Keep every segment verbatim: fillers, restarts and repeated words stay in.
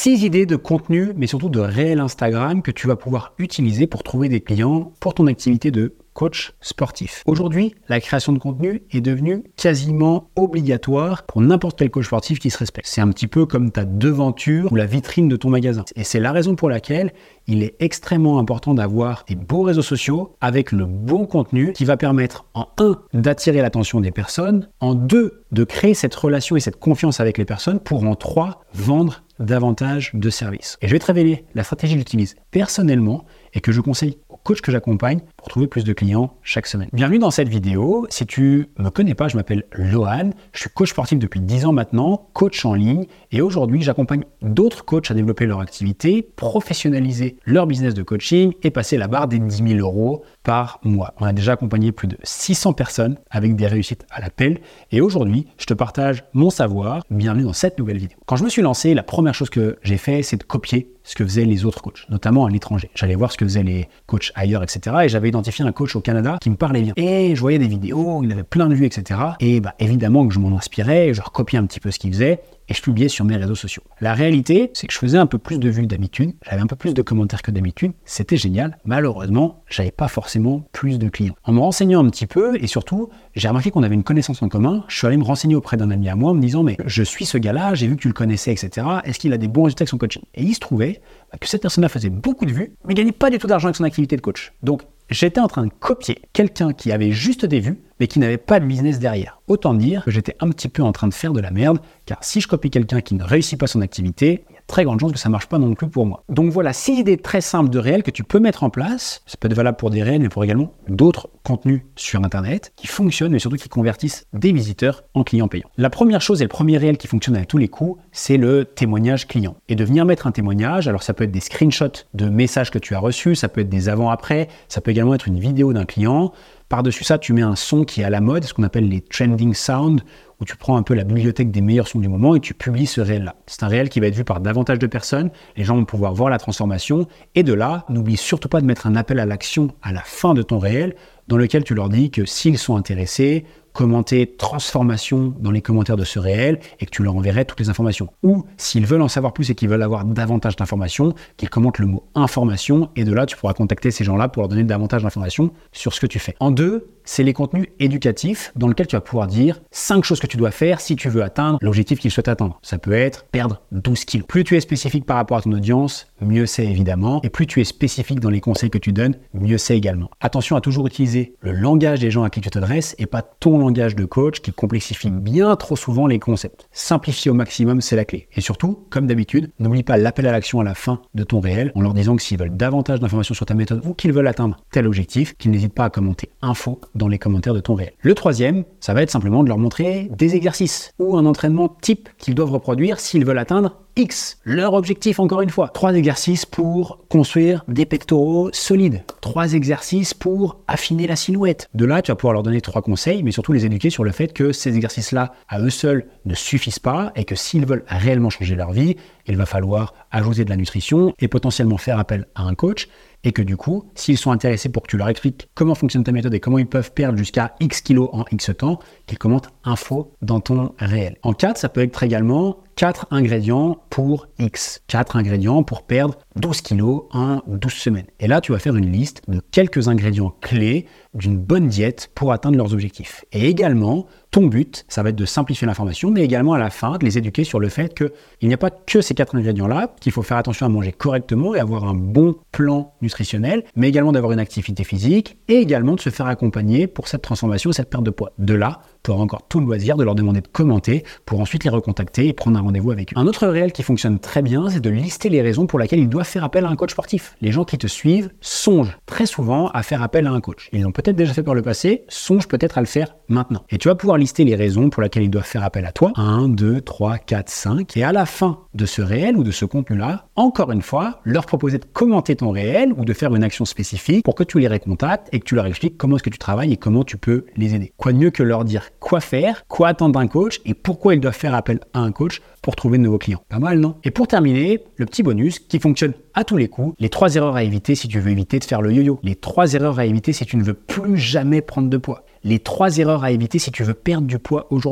Six idées de contenu, mais surtout de réel Instagram que tu vas pouvoir utiliser pour trouver des clients pour ton activité de coach sportif. Aujourd'hui, la création de contenu est devenue quasiment obligatoire pour n'importe quel coach sportif qui se respecte. C'est un petit peu comme ta devanture ou la vitrine de ton magasin. Et c'est la raison pour laquelle il est extrêmement important d'avoir des beaux réseaux sociaux avec le bon contenu qui va permettre en un, d'attirer l'attention des personnes, en deux, de créer cette relation et cette confiance avec les personnes pour en trois, vendre davantage de services. Et je vais te révéler la stratégie que j'utilise personnellement et que je conseille aux coachs que j'accompagne pour trouver plus de clients chaque semaine. Bienvenue dans cette vidéo. Si tu me connais pas, je m'appelle Lohan, je suis coach sportif depuis dix ans maintenant, coach en ligne et aujourd'hui j'accompagne d'autres coachs à développer leur activité, professionnaliser leur business de coaching et passer la barre des dix mille euros par mois. On a déjà accompagné plus de six cents personnes avec des réussites à l'appel et aujourd'hui je te partage mon savoir. Bienvenue dans cette nouvelle vidéo. Quand je me suis lancé, la première chose que j'ai fait, c'est de copier ce que faisaient les autres coachs, notamment à l'étranger. J'allais voir ce que faisaient les coachs ailleurs, et cetera. Et j'avais identifié un coach au Canada qui me parlait bien. Et je voyais des vidéos, il avait plein de vues, et cetera. Et bah, évidemment que je m'en inspirais, je recopiais un petit peu ce qu'il faisait et je publiais sur mes réseaux sociaux. La réalité, c'est que je faisais un peu plus de vues que d'habitude, j'avais un peu plus de commentaires que d'habitude, c'était génial. Malheureusement, j'avais pas forcément plus de clients. En me renseignant un petit peu et surtout, j'ai remarqué qu'on avait une connaissance en commun. Je suis allé me renseigner auprès d'un ami à moi en me disant mais je suis ce gars-là, j'ai vu que tu le connaissais, et cetera. Est-ce qu'il a des bons résultats avec son coaching? Et il se trouvait bah, que cette personne-là faisait beaucoup de vues, mais gagnait pas du tout d'argent avec son activité de coach. Donc j'étais en train de copier quelqu'un qui avait juste des vues, mais qui n'avait pas de business derrière. Autant dire que j'étais un petit peu en train de faire de la merde, car si je copie quelqu'un qui ne réussit pas son activité, il y a très grande chance que ça ne marche pas non plus pour moi. Donc voilà, six idées très simples de réels que tu peux mettre en place. Ça peut être valable pour des réels, mais pour également d'autres contenus sur Internet qui fonctionnent, mais surtout qui convertissent des visiteurs en clients payants. La première chose et le premier réel qui fonctionne à tous les coups, c'est le témoignage client. Et de venir mettre un témoignage, alors ça peut être des screenshots de messages que tu as reçus, ça peut être des avant-après, ça peut également être une vidéo d'un client. Par-dessus ça, tu mets un son qui est à la mode, ce qu'on appelle les trending sounds, où tu prends un peu la bibliothèque des meilleurs sons du moment et tu publies ce réel-là. C'est un réel qui va être vu par davantage de personnes, les gens vont pouvoir voir la transformation, et de là, n'oublie surtout pas de mettre un appel à l'action à la fin de ton réel, dans lequel tu leur dis que s'ils sont intéressés, commenter transformation dans les commentaires de ce réel et que tu leur enverrais toutes les informations. Ou s'ils veulent en savoir plus et qu'ils veulent avoir davantage d'informations, qu'ils commentent le mot information et de là, tu pourras contacter ces gens-là pour leur donner davantage d'informations sur ce que tu fais. En deux, c'est les contenus éducatifs dans lesquels tu vas pouvoir dire cinq choses que tu dois faire si tu veux atteindre l'objectif qu'ils souhaitent atteindre. Ça peut être perdre douze kilos. Plus tu es spécifique par rapport à ton audience, mieux c'est évidemment. Et plus tu es spécifique dans les conseils que tu donnes, mieux c'est également. Attention à toujours utiliser le langage des gens à qui tu t'adresses et pas ton langage de coach qui complexifie bien trop souvent les concepts. Simplifier au maximum, c'est la clé. Et surtout, comme d'habitude, n'oublie pas l'appel à l'action à la fin de ton réel en leur disant que s'ils veulent davantage d'informations sur ta méthode ou qu'ils veulent atteindre tel objectif, qu'ils n'hésitent pas à commenter info dans les commentaires de ton réel. Le troisième, ça va être simplement de leur montrer des exercices ou un entraînement type qu'ils doivent reproduire s'ils veulent atteindre X, leur objectif encore une fois. Trois exercices pour construire des pectoraux solides. Trois exercices pour affiner la silhouette. De là, tu vas pouvoir leur donner trois conseils, mais surtout les éduquer sur le fait que ces exercices-là, à eux seuls, ne suffisent pas et que s'ils veulent réellement changer leur vie, il va falloir ajouter de la nutrition et potentiellement faire appel à un coach. Et que du coup, s'ils sont intéressés pour que tu leur expliques comment fonctionne ta méthode et comment ils peuvent perdre jusqu'à X kilos en X temps, qu'ils commentent info dans ton réel. En quatre, ça peut être également quatre ingrédients pour X. quatre ingrédients pour perdre douze kilos en douze semaines. Et là, tu vas faire une liste de quelques ingrédients clés d'une bonne diète pour atteindre leurs objectifs. Et également, ton but, ça va être de simplifier l'information, mais également à la fin, de les éduquer sur le fait qu'il n'y a pas que ces quatre ingrédients-là, qu'il faut faire attention à manger correctement et avoir un bon plan nutritionnel, mais également d'avoir une activité physique et également de se faire accompagner pour cette transformation et cette perte de poids. De là, tu auras encore tout le loisir de leur demander de commenter pour ensuite les recontacter et prendre un rendez-vous avec eux. Un autre réel qui fonctionne très bien, c'est de lister les raisons pour lesquelles ils doivent faire appel à un coach sportif. Les gens qui te suivent songent très souvent à faire appel à un coach. Ils l'ont peut-être déjà fait par le passé, songent peut-être à le faire maintenant. Et tu vas pouvoir lister les raisons pour lesquelles ils doivent faire appel à toi. un, deux, trois, quatre, cinq. Et à la fin de ce réel ou de ce contenu-là, encore une fois, leur proposer de commenter ton réel ou de faire une action spécifique pour que tu les recontactes et que tu leur expliques comment est-ce que tu travailles et comment tu peux les aider. Quoi de mieux que leur dire quoi faire, quoi attendre d'un coach et pourquoi ils doivent faire appel à un coach pour trouver de nouveaux clients. Pas mal, non? Et pour terminer, le petit bonus qui fonctionne à tous les coups, les trois erreurs à éviter si tu veux éviter de faire le yo-yo. Les trois erreurs à éviter si tu ne veux plus jamais prendre de poids. Les trois erreurs à éviter si tu veux perdre du poids aujourd'hui.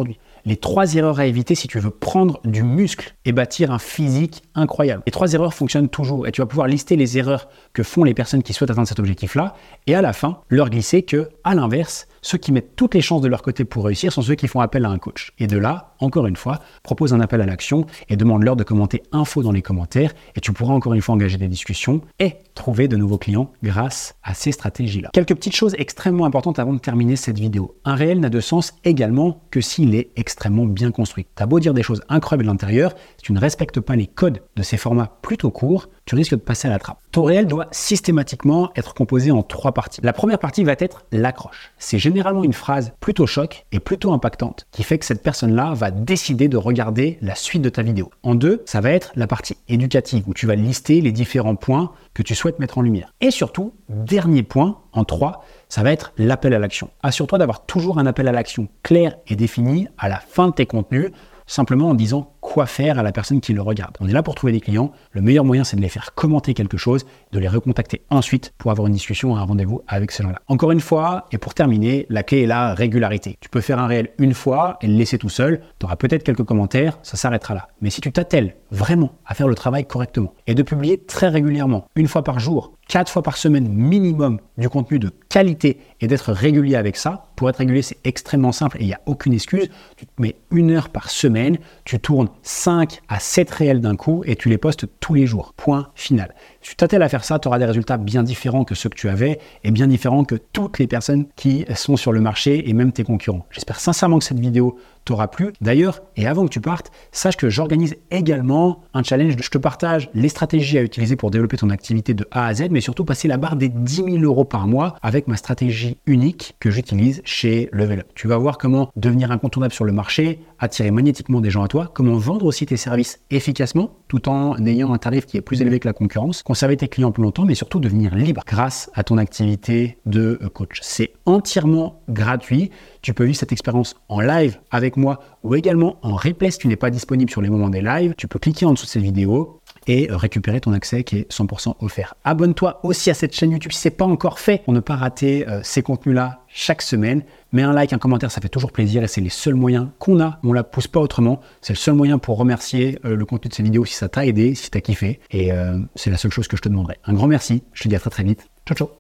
les trois erreurs à éviter si tu veux prendre du muscle et bâtir un physique incroyable. Les trois erreurs fonctionnent toujours et tu vas pouvoir lister les erreurs que font les personnes qui souhaitent atteindre cet objectif-là et à la fin, leur glisser que, à l'inverse, ceux qui mettent toutes les chances de leur côté pour réussir sont ceux qui font appel à un coach. Et de là, encore une fois, propose un appel à l'action et demande-leur de commenter info dans les commentaires et tu pourras encore une fois engager des discussions et trouver de nouveaux clients grâce à ces stratégies-là. Quelques petites choses extrêmement importantes avant de terminer cette vidéo. Un réel n'a de sens également que s'il est extrêmement bien construit. T'as beau dire des choses incroyables à l'intérieur, si tu ne respectes pas les codes de ces formats plutôt courts, tu risques de passer à la trappe. Ton réel doit systématiquement être composé en trois parties. La première partie va être l'accroche. C'est généralement une phrase plutôt choc et plutôt impactante qui fait que cette personne-là va décider de regarder la suite de ta vidéo. En deux, ça va être la partie éducative où tu vas lister les différents points que tu souhaites mettre en lumière. Et surtout, dernier point, en trois, ça va être l'appel à l'action. Assure-toi d'avoir toujours un appel à l'action clair et défini à la fin de tes contenus, simplement en disant quoi faire à la personne qui le regarde. On est là pour trouver des clients. Le meilleur moyen, c'est de les faire commenter quelque chose, de les recontacter ensuite pour avoir une discussion, un rendez-vous avec ces gens-là. Encore une fois, et pour terminer, la clé est la régularité. Tu peux faire un réel une fois et le laisser tout seul. Tu auras peut-être quelques commentaires, ça s'arrêtera là. Mais si tu t'attelles vraiment à faire le travail correctement et de publier très régulièrement, une fois par jour, quatre fois par semaine minimum du contenu de qualité et d'être régulier avec ça. Pour être régulier, c'est extrêmement simple et il n'y a aucune excuse. Tu te mets une heure par semaine, tu tournes cinq à sept réels d'un coup et tu les postes tous les jours. Point final. Si tu t'attelles à faire ça, tu auras des résultats bien différents que ceux que tu avais et bien différents que toutes les personnes qui sont sur le marché et même tes concurrents. J'espère sincèrement que cette vidéo t'aura plu. D'ailleurs, et avant que tu partes, sache que j'organise également un challenge. Je te partage les stratégies à utiliser pour développer ton activité de A à Z, mais surtout passer la barre des dix mille euros par mois avec ma stratégie unique que j'utilise chez Level Up. Tu vas voir comment devenir incontournable sur le marché, attirer magnétiquement des gens à toi, comment vendre aussi tes services efficacement tout en ayant un tarif qui est plus élevé que la concurrence, conserver tes clients plus longtemps, mais surtout devenir libre grâce à ton activité de coach. C'est entièrement gratuit. Tu peux vivre cette expérience en live avec moi ou également en replay si tu n'es pas disponible sur les moments des lives. Tu peux cliquer en dessous de cette vidéo et récupérer ton accès qui est cent pour cent offert. Abonne-toi aussi à cette chaîne YouTube si ce n'est pas encore fait pour ne pas rater euh, ces contenus-là chaque semaine. Mets un like, un commentaire, ça fait toujours plaisir et c'est les seuls moyens qu'on a. On ne la pousse pas autrement. C'est le seul moyen pour remercier euh, le contenu de ces vidéos si ça t'a aidé, si t'as kiffé. Et euh, c'est la seule chose que je te demanderai. Un grand merci. Je te dis à très très vite. Ciao, ciao.